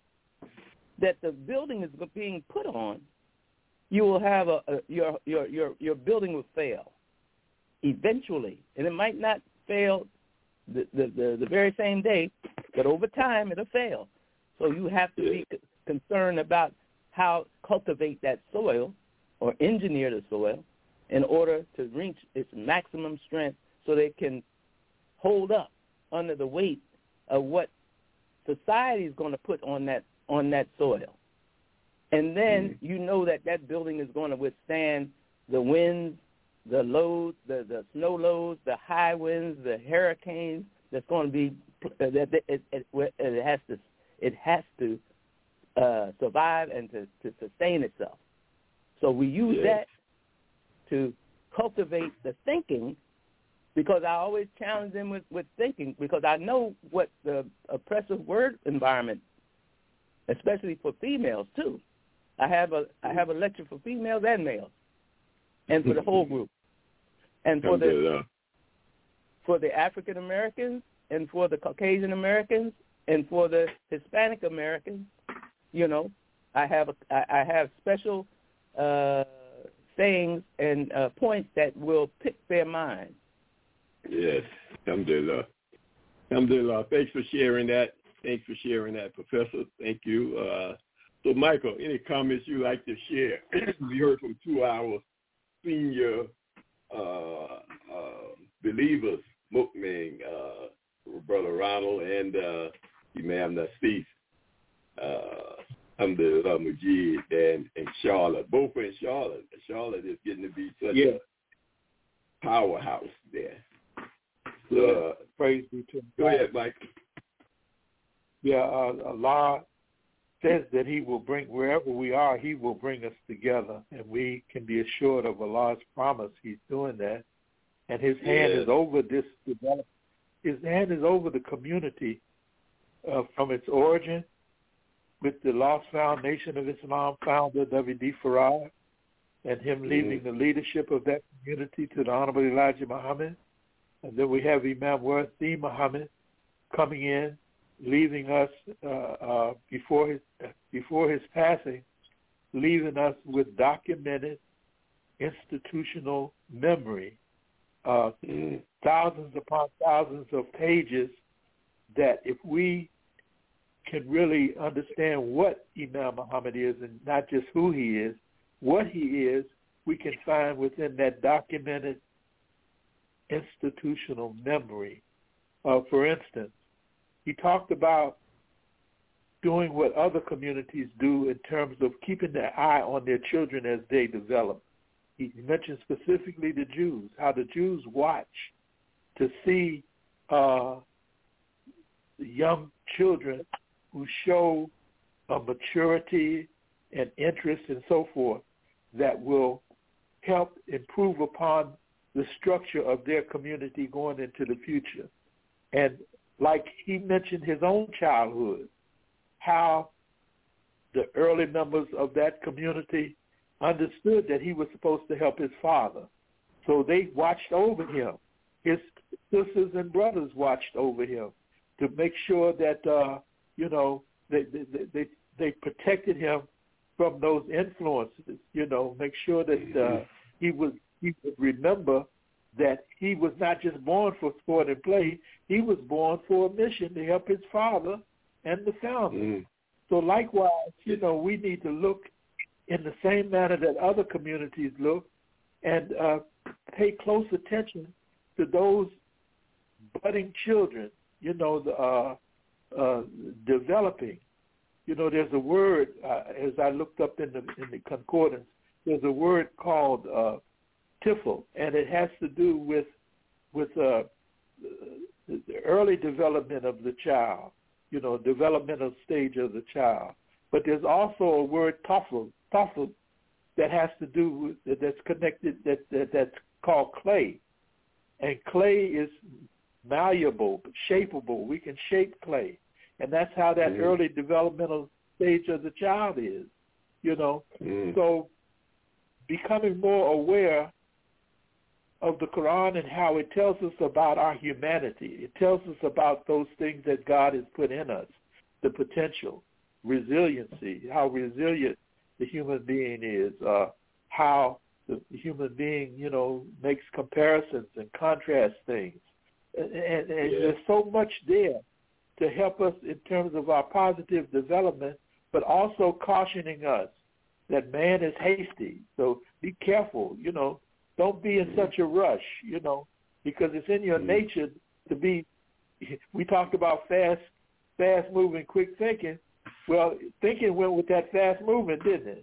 G: that the building is being put on, you will have a, a your your your your building will fail eventually, and it might not fail the the, the, the very same day, but over time it'll fail. So you have to be c- concerned about how cultivate that soil or engineer the soil in order to reach its maximum strength so they can hold up under the weight of what society is going to put on that on that soil. And then mm-hmm. you know that that building is going to withstand the winds, the loads, the, the snow loads, the high winds, the hurricanes. That's going to be that it, it, it has to it has to uh, survive and to, to sustain itself. So we use
B: yes.
G: that to cultivate the thinking, because I always challenge them with, with thinking, because I know what the oppressive word environment, especially for females too. I have a I have a lecture for females and males, and for the whole group, and for the for the African Americans, and for the Caucasian Americans, and for the Hispanic Americans. You know, I have a, I, I have special uh, sayings and uh, points that will pick their mind.
B: Yes, alhamdulillah. Alhamdulillah. Thanks for sharing that. Thanks for sharing that, Professor. Thank you. Uh, so, Michael, any comments you'd like to share? We heard from two of our senior uh, uh, believers, Mukming, uh, Brother Ronald, and uh, Imam Nasif, uh, Alhamdulillah, Majid, and, and Charlotte. Both are in Charlotte. Charlotte is getting to be such yeah. a powerhouse there. So, uh,
C: praise be to him.
B: Go ahead, Mike.
C: Yeah, uh, Allah says that he will bring, wherever we are, he will bring us together, and we can be assured of Allah's promise. He's doing that, and his hand
B: yes.
C: is over this development. His hand is over the community uh, from its origin, with the Lost Foundation of Islam founder, W D Farad, and him mm-hmm. leaving the leadership of that community to the Honorable Elijah Muhammad. And then we have Imam Warthi Muhammad coming in, leaving us uh, uh, before his before his passing, leaving us with documented institutional memory, uh, mm. thousands upon thousands of pages that if we can really understand what Imam Muhammad is and not just who he is, what he is, we can find within that documented institutional memory. Uh, for instance, he talked about doing what other communities do in terms of keeping their eye on their children as they develop. He mentioned specifically the Jews, how the Jews watch to see uh, young children who show a maturity and interest and so forth that will help improve upon the structure of their community going into the future. And like he mentioned his own childhood, how the early members of that community understood that he was supposed to help his father. So they watched over him. His sisters and brothers watched over him to make sure that, uh, you know, they, they, they, they protected him from those influences, you know, make sure that uh, he was he would remember that he was not just born for sport and play, he was born for a mission to help his father and the founder. Mm. So likewise, you know, we need to look in the same manner that other communities look and uh, pay close attention to those budding children, you know, the, uh, uh, developing. You know, there's a word, uh, as I looked up in the in the concordance, there's a word called uh, tifl, and it has to do with with uh, the early development of the child, you know, developmental stage of the child. But there's also a word tofl, tofl, that has to do with, that's connected, that, that that's called clay. And clay is malleable, shapeable. We can shape clay. And that's how that mm-hmm. early developmental stage of the child is, you know. Mm-hmm. So becoming more aware of the Quran and how it tells us about our humanity. It tells us about those things that God has put in us, the potential, resiliency, how resilient the human being is, uh, how the human being, you know, makes comparisons and contrasts things. And, and, and yeah. there's so much there to help us in terms of our positive development, but also cautioning us that man is hasty. So be careful, you know. Don't be in such a rush, you know, because it's in your nature to be, we talked about fast, fast moving, quick thinking. Well, thinking went with that fast moving, didn't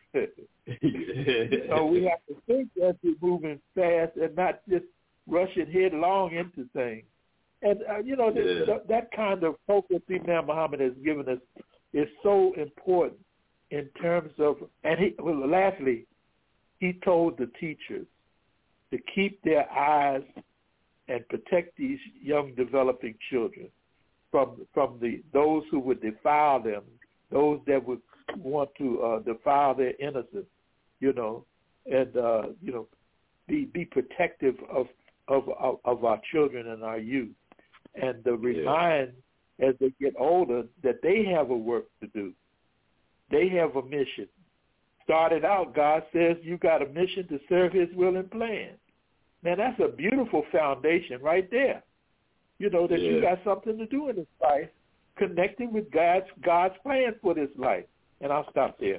C: it? So we have to think as we're moving fast and not just rushing headlong into things. And, uh, you know, yeah. th- that kind of focus Imam Muhammad has given us is so important in terms of, and he, well, lastly, he told the teachers to keep their eyes and protect these young developing children from from the those who would defile them, those that would want to uh, defile their innocence, you know, and uh, you know, be be protective of, of of of our children and our youth, and to remind yeah. as they get older that they have a work to do, they have a mission. Started out, God says you got a mission to serve His will and plan. Man, that's a beautiful foundation right there. You know, that yeah. you got something to do in this life, connecting with God's God's plan for this life. And I'll stop there.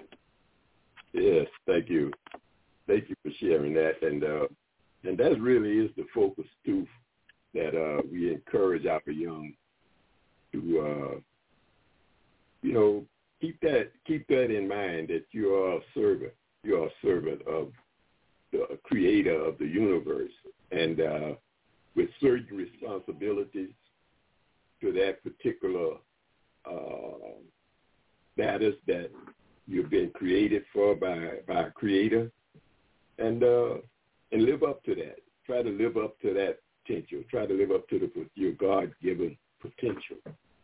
B: Yes, thank you. Thank you for sharing that. And uh, and that really is the focus, too, that uh, we encourage our young to, uh, you know, keep that keep that in mind, that you are a servant. You are a servant of the creator of the universe, and uh, with certain responsibilities to that particular uh, status that you've been created for by by a creator, and uh, and live up to that. Try to live up to that potential. Try to live up to the your God-given potential.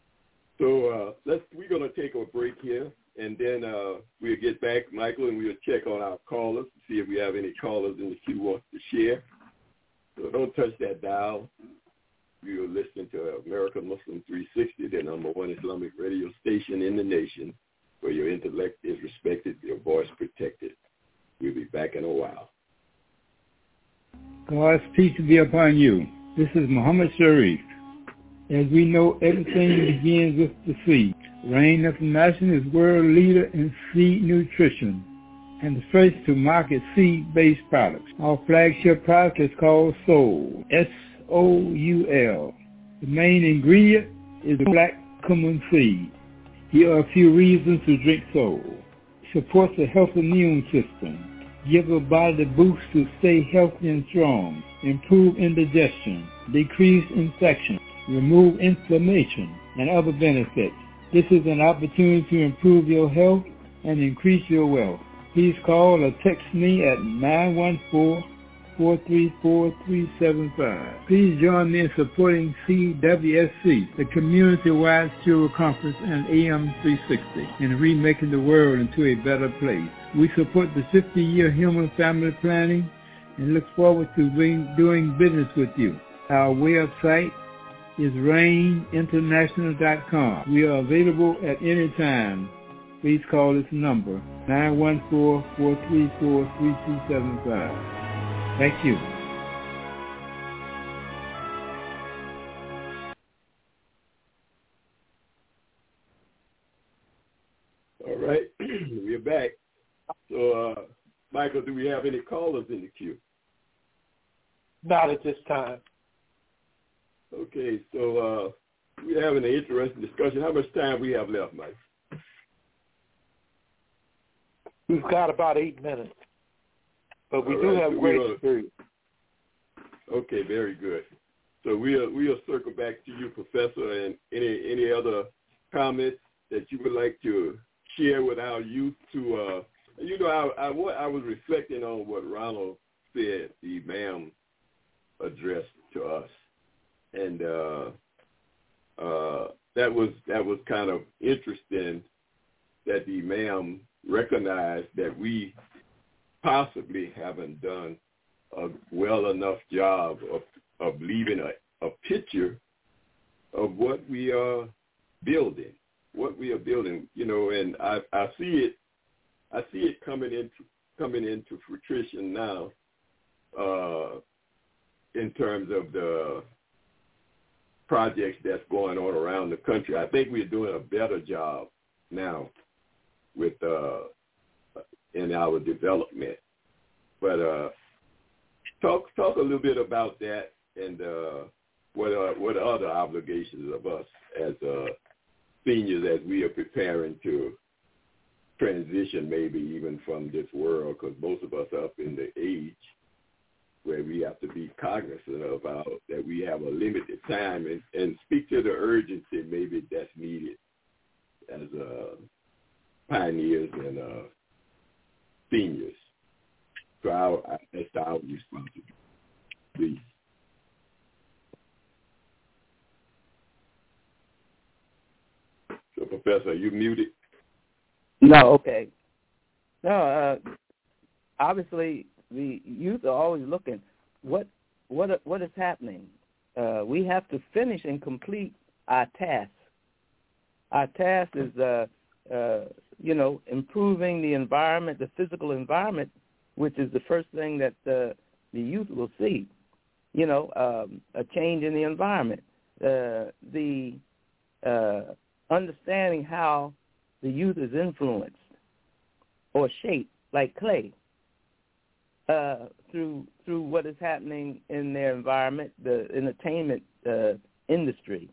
B: So uh, let's we're going to take a break here. And then uh, we'll get back, Michael, and we'll check on our callers to see if we have any callers in the queue who want to share. So don't touch that dial. You're listening to American Muslim three sixty, the number one Islamic radio station in the nation, where your intellect is respected, your voice protected. We'll be back in a while.
I: God's peace be upon you. This is Muhammad Sharif. As we know, everything begins with the seed. Rain International is world leader in seed nutrition and the first to market seed-based products. Our flagship product is called Soul, S O U L. The main ingredient is black cumin seed. Here are a few reasons to drink Soul. Supports a healthy immune system. Give a body a boost to stay healthy and strong. Improve indigestion. Decrease infection. Remove inflammation and other benefits. This is an opportunity to improve your health and increase your wealth. Please call or text me at nine one four, four three four, three seven five. Please join me in supporting C W S C, the community-wide Steward Conference and A M three sixty, in remaking the world into a better place. We support the fifty-year human family planning and look forward to being, doing business with you. Our website is rain international dot com. We are available at any time. Please call this number, nine one four, four three four, three two seven five. Thank you.
B: All right, we're back. So, uh, Michael, do we have any callers in the queue?
C: Not at this time.
B: Okay, so uh, we're having an interesting discussion. How much time we have left, Mike?
C: We've got about eight minutes, but we
B: All
C: do
B: right,
C: have
B: so
C: great
B: we'll,
C: experience.
B: Okay, very good. So we'll we'll circle back to you, Professor, and any any other comments that you would like to share with our youth. To uh, you know, I I, I was reflecting on what Ronald said, the Imam addressed to us, and uh, uh, that was that was kind of interesting that the Imam recognized that we possibly haven't done a well enough job of, of leaving a, a picture of what we are building, what we are building, you know, and I, I see it, I see it coming into coming into fruition now, uh, in terms of the projects that's going on around the country. I think we're doing a better job now with uh, in our development. But uh, talk talk a little bit about that and uh, what are what are other obligations of us as uh, seniors as we are preparing to transition maybe even from this world, because most of us are up in the age where we have to be cognizant of our, that we have a limited time and, and speak to the urgency maybe that's needed as uh, pioneers and uh, seniors. So our, that's our responsibility. Please. So, Professor, are you muted?
G: No, okay. No, uh, obviously the youth are always looking. What what what is happening? Uh, we have to finish and complete our task. Our task is, uh, uh, you know, improving the environment, the physical environment, which is the first thing that uh, the youth will see. You know, um, a change in the environment, uh, the uh, understanding how the youth is influenced or shaped like clay uh, through through what is happening in their environment, the entertainment uh, industry,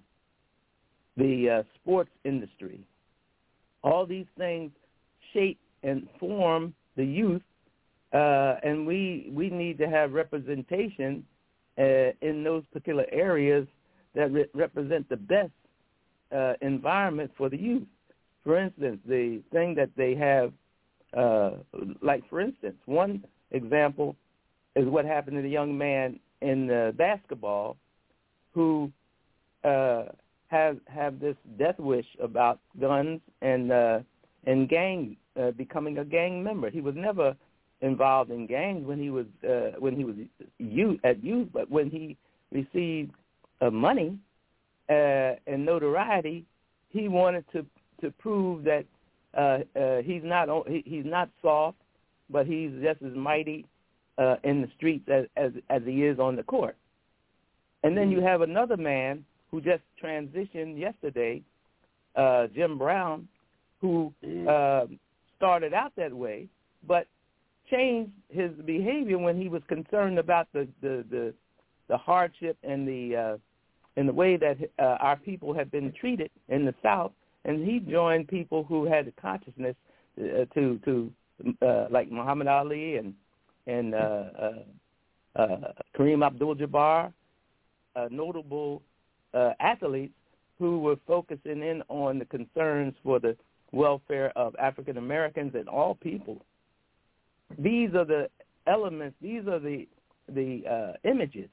G: the uh, sports industry. All these things shape and form the youth, uh, and we we need to have representation uh, in those particular areas that re- represent the best uh, environment for the youth. For instance, the thing that they have, uh, like for instance, one example is what happened to the young man in uh, basketball who uh, have have this death wish about guns and uh, and gang uh, becoming a gang member. He was never involved in gangs when he was uh, when he was youth at youth, but when he received uh, money uh, and notoriety, he wanted to. to prove that uh, uh, he's not he, he's not soft, but he's just as mighty uh, in the streets as, as as he is on the court. And then you have another man who just transitioned yesterday, uh, Jim Brown, who uh, started out that way, but changed his behavior when he was concerned about the the the, the hardship and the uh, and the way that uh, our people have been treated in the South. And he joined people who had the consciousness uh, to to uh, like Muhammad Ali and and uh, uh, uh, Kareem Abdul-Jabbar, uh, notable uh, athletes who were focusing in on the concerns for the welfare of African Americans and all people. These are the elements. These are the the uh, images.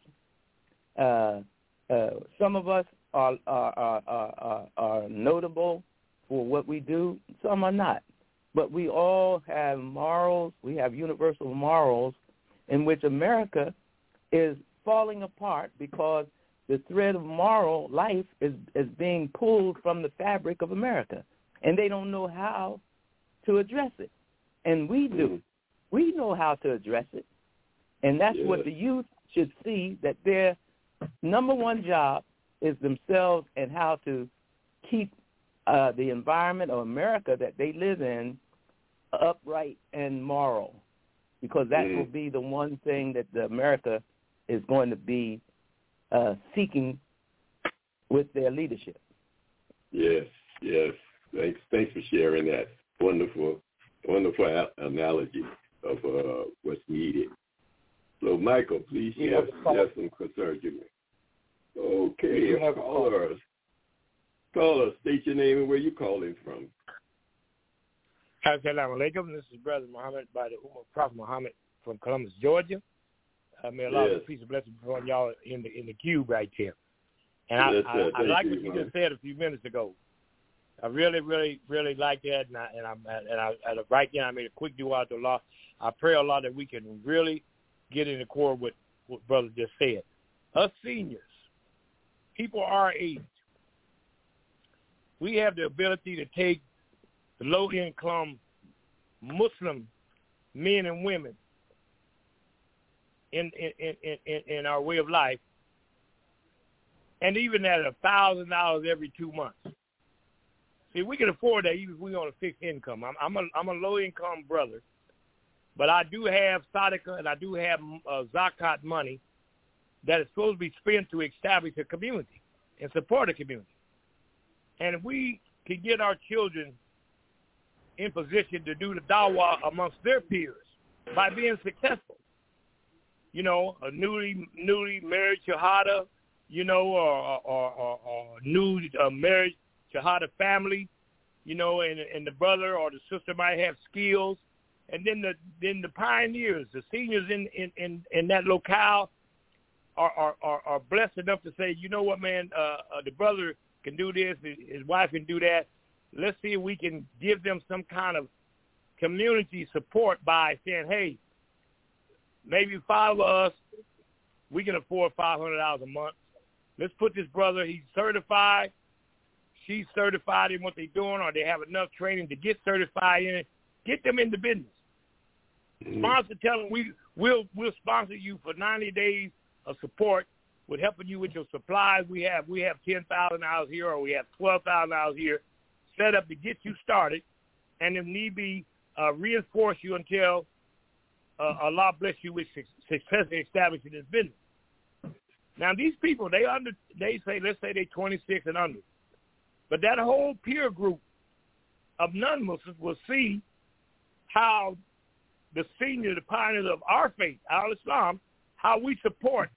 G: Uh, uh, some of us. Are, are, are, are, are notable for what we do. Some are not. But we all have morals. We have universal morals in which America is falling apart because the thread of moral life is, is being pulled from the fabric of America. And they don't know how to address it. And we do. We know how to address it. And that's yeah. what the youth should see, that their number one job is themselves and how to keep uh, the environment of America that they live in upright and moral, because that mm-hmm. will be the one thing that the America is going to be uh, seeking with their leadership.
B: Yes, yes. Thanks, thanks for sharing that wonderful, wonderful analogy of uh, what's needed. So, Michael, please share, share some concerns with me. Okay,
C: you have
B: callers. Caller, state your name and where you're calling from.
J: Assalamu alaikum. This is Brother Muhammad by the Ummah Prophet Muhammad from Columbus, Georgia. Uh, may Allah
B: yes.
J: peace and blessings upon y'all in the in the cube right here. And I,
B: yes,
J: I, I like
B: you,
J: what you
B: man.
J: just said a few minutes ago. I really, really, really like that, and I and I and I at a right then I made a quick dua to Allah. I pray Allah that we can really get in accord with what Brother just said. Us seniors, people our age, we have the ability to take the low-income Muslim men and women in in, in, in in our way of life, and even at a thousand dollars every two months. See, we can afford that even if we're on a fixed income. I'm, I'm a I'm a low-income brother, but I do have Sadaqah and I do have uh, Zakat money that is supposed to be spent to establish a community and support a community. And if we can get our children in position to do the dawah amongst their peers by being successful, you know, a newly newly married shahada, you know, or or, or, or new uh, married shahada family, you know, and and the brother or the sister might have skills, and then the then the pioneers, the seniors in in, in, in that locale are, are are are blessed enough to say, you know what, man, uh, uh, the brother can do this, his wife can do that. Let's see if we can give them some kind of community support by saying, hey, maybe five of us, we can afford five hundred dollars a month. Let's put this brother, he's certified, she's certified in what they're doing, or they have enough training to get certified in it. Get them in the business. Mm-hmm. Sponsor, tell them we, we'll, we'll sponsor you for ninety days of support with helping you with your supplies. We have we have ten thousand dollars here, or we have twelve thousand dollars here set up to get you started, and if need be, uh, reinforce you until uh, Allah bless you with successfully establishing this business. Now, these people, they under they say, let's say they're twenty-six and under, but that whole peer group of non-Muslims will see how the senior, the pioneers of our faith, al-Islam, how we support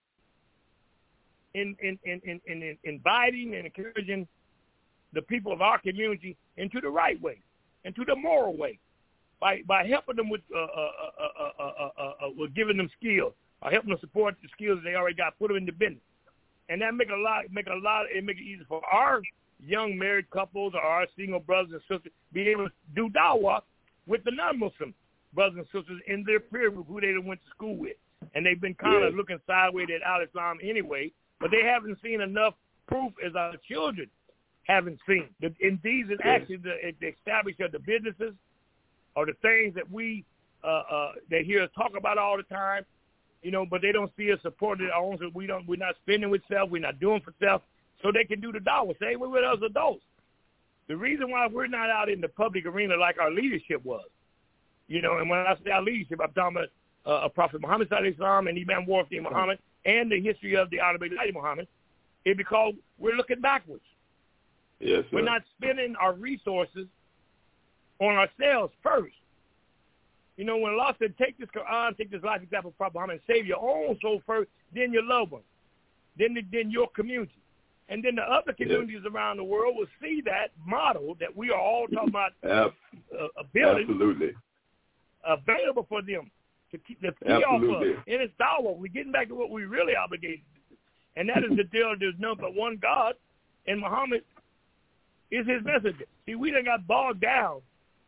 J: in in, in, in, in inviting and encouraging the people of our community into the right way, into the moral way, by by helping them with uh, uh, uh, uh, uh, uh, uh, with giving them skills, or helping them support the skills they already got, put them in the business, and that make a lot make a lot it make it easy for our young married couples or our single brothers and sisters be able to do dawah with the non-Muslim brothers and sisters in their peer group who they went to school with, and they've been kind of yeah. looking sideways at al-Islam anyway, but they haven't seen enough proof as our children haven't seen. The, in these is actually the, the establishment of the businesses or the things that we uh, uh, they hear us talk about all the time, you know, but they don't see us supporting our own. So we don't. We're not spending with self. We're not doing for self, so they can do the dawah. Same way with us adults. The reason why we're not out in the public arena like our leadership was, you know, and when I say our leadership, I'm talking about uh, a Prophet Muhammad sallallahu alaihi wasallam and Imam Warfi Muhammad and the history of the Honorable Elijah Muhammad. It's because we're looking backwards.
B: Yes, sir.
J: We're not spending our resources on ourselves first. You know, when Allah said, take this Quran, take this life example of Prophet Muhammad, and save your own soul first, then your loved ones, then the, then your community. And then the other communities yes. around the world will see that model that we are all talking about
B: Ab-
J: uh, a building
B: Absolutely.
J: available for them to keep the key off of. And it's dawah. We're getting back to what we really obligated to do. And that is the deal. There's none but one God, and Muhammad is his messenger. See, we done got bogged down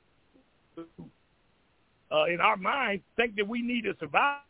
J: uh, in our minds, think that we need to survive.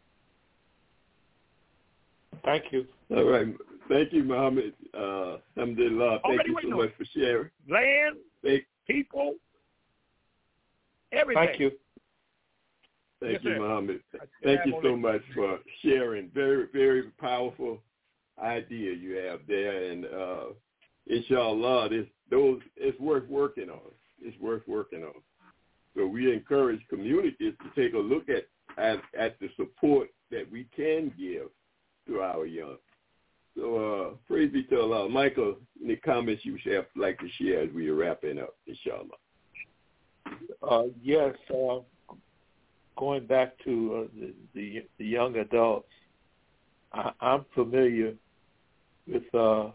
C: Thank you.
B: All right. Thank you, Muhammad. Uh, alhamdulillah. Thank
J: Already
B: you so much for sharing.
J: Land,
B: Thank,
J: people, everything.
C: Thank you.
B: Thank
J: yes,
B: you,
J: sir.
B: Muhammad. Thank you so much for sharing. Very, very powerful idea you have there. And uh, inshallah, this, those, it's worth working on. It's worth working on. So we encourage communities to take a look at, at, at the support that we can give to our young. So, uh, praise be to Allah. Michael, any comments you would have like to share as we are wrapping up, inshallah?
C: Uh, yes, uh, going back to uh, the, the the young adults, I, I'm familiar with uh,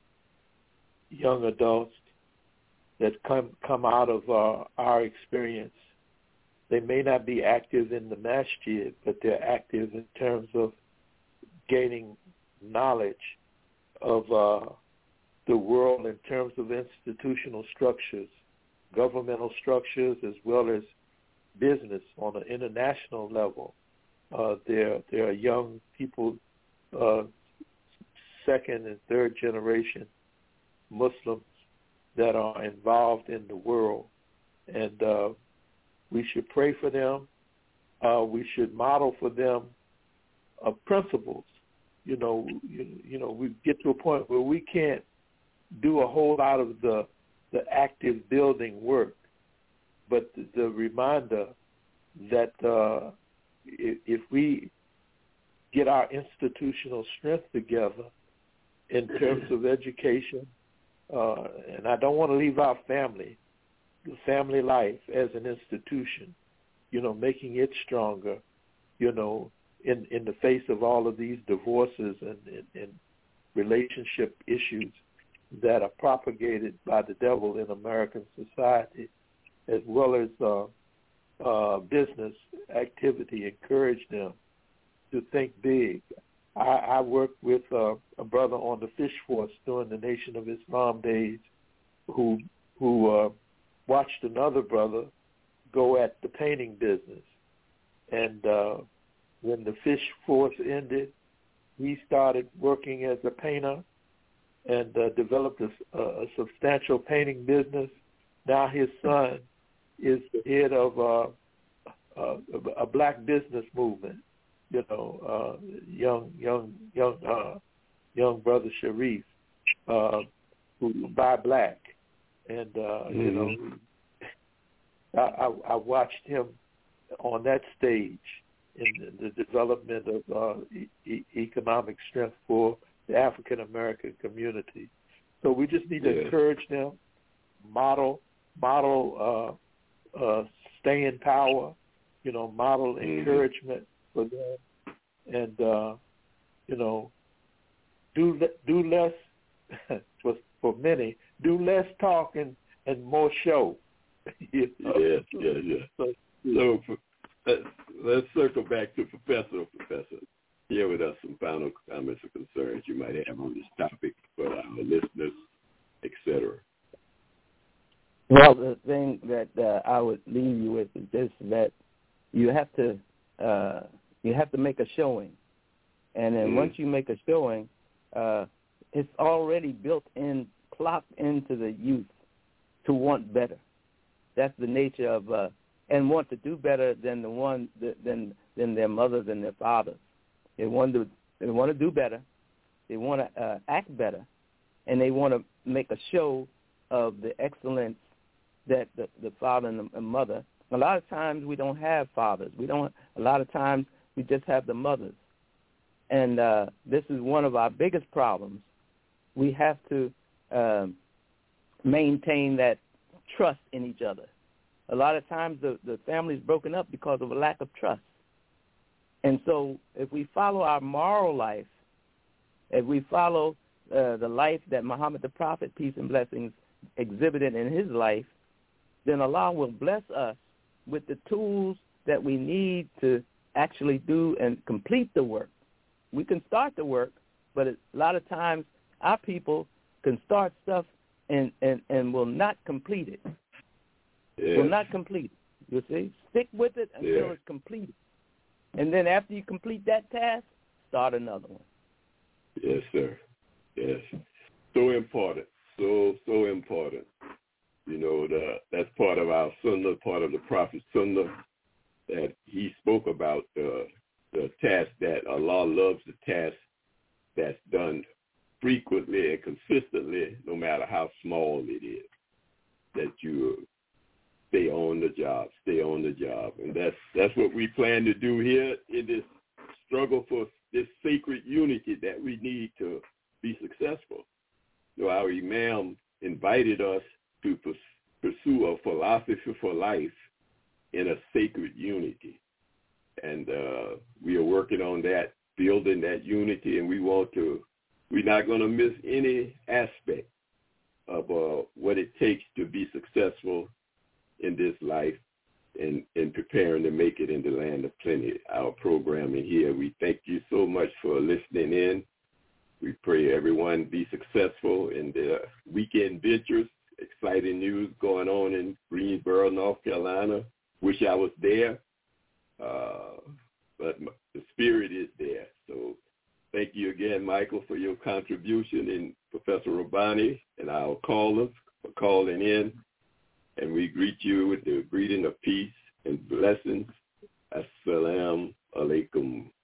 C: young adults that come come out of uh, our experience. They may not be active in the masjid, but they're active in terms of gaining knowledge of uh, the world in terms of institutional structures, governmental structures, as well as business on an international level. Uh, there, there are young people, uh, second and third generation Muslims that are involved in the world, and uh, we should pray for them. Uh, we should model for them uh, principles. You know, you, you know, we get to a point where we can't do a whole lot of the the active building work, but the, the reminder that uh, if, if we get our institutional strength together in terms of education, uh, and I don't want to leave out family, the family life as an institution, you know, making it stronger, you know, in, in the face of all of these divorces and, and, and relationship issues that are propagated by the devil in American society, as well as uh, uh, business activity, encourage them to think big. I, I worked with uh, a brother on the fish force during the Nation of Islam days who who uh, watched another brother go at the painting business. And uh, when the fish force ended, he started working as a painter and uh, developed a, a substantial painting business. Now his son is the head of uh, uh, a black business movement. You know, uh, young, young, young, uh, young brother Sharif, uh, who buy black, and uh, mm-hmm. you know, I, I, I watched him on that stage in the development of uh, e- economic strength for the African American community. So we just need to yeah. encourage them, model, model, uh, uh, stay in power, you know, model mm-hmm. encouragement for them, and uh, you know, do do less for for many, do less talk and, and more show.
B: yeah, yeah, yeah. So, so uh, let's circle back to Professor. Professor, share with us some final comments or concerns you might have on this topic for our listeners, et cetera.
G: Well, the thing that uh, I would leave you with is this: that you have to uh, you have to make a showing, and then mm-hmm. once you make a showing, uh, it's already built in, plopped into the youth to want better. That's the nature of uh, and want to do better than the one than than their mothers and their fathers. They want to they want to do better. They want to uh, act better, and they want to make a show of the excellence that the, the father and the mother. A lot of times we don't have fathers. We don't. A lot of times we just have the mothers, and uh, this is one of our biggest problems. We have to um, maintain that trust in each other. A lot of times the, the family is broken up because of a lack of trust. And so if we follow our moral life, if we follow uh, the life that Muhammad the Prophet, peace and blessings, exhibited in his life, then Allah will bless us with the tools that we need to actually do and complete the work. We can start the work, but a lot of times our people can start stuff and, and, and will not complete it. Yeah. Will not complete it. You see? Stick with it until yeah. it's completed. And then after you complete that task, start another one.
B: Yes, sir. Yes. So important. So, so important. You know, the, that's part of our sunnah, part of the Prophet's sunnah, that he spoke about the, the task that Allah loves, the task that's done frequently and consistently, no matter how small it is, that you stay on the job, stay on the job. And that's that's what we plan to do here in this struggle for this sacred unity that we need to be successful. So our Imam invited us to pursue a philosophy for life in a sacred unity. And uh, we are working on that, building that unity, and we want to, we're not going to miss any aspect of uh, what it takes to be successful in this life and, and preparing to make it in the land of plenty. Our programming here, we thank you so much for listening in. We pray everyone be successful in their weekend ventures. Exciting news going on in Greensboro, North Carolina. Wish I was there, uh, but the spirit is there. So thank you again, Michael, for your contribution, and Professor Rabbani and our callers for calling in. And we greet you with the greeting of peace and blessings. Assalamu alaikum.